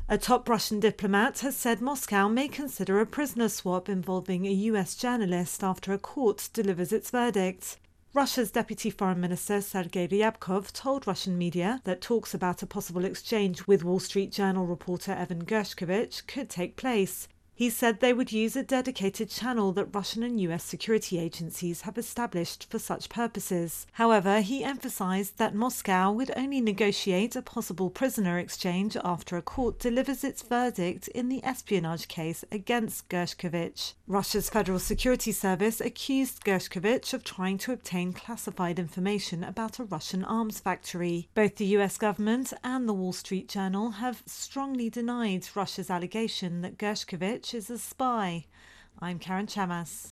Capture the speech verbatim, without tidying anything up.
A top Russian diplomat has said Moscow may consider a prisoner swap involving a U S journalist after a court delivers its verdict. Russia's Deputy Foreign Minister Sergei Ryabkov told Russian media that talks about a possible exchange with Wall Street Journal reporter Evan Gershkovich could take place. He said they would use a dedicated channel that Russian and U S security agencies have established for such purposes. However, he emphasized that Moscow would only negotiate a possible prisoner exchange after a court delivers its verdict in the espionage case against Gershkovich. Russia's Federal Security Service accused Gershkovich of trying to obtain classified information about a Russian arms factory. Both the U S government and the Wall Street Journal have strongly denied Russia's allegation that Gershkovich is a spy. I'm Karen Chamas.